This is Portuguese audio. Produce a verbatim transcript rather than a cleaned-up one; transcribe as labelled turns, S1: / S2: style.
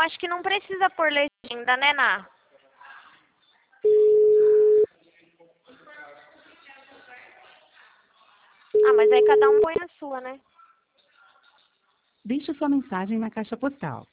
S1: acho que não precisa pôr legenda, né, Ná? Ah, mas aí cada um põe a sua, né?
S2: Deixe sua mensagem na caixa postal.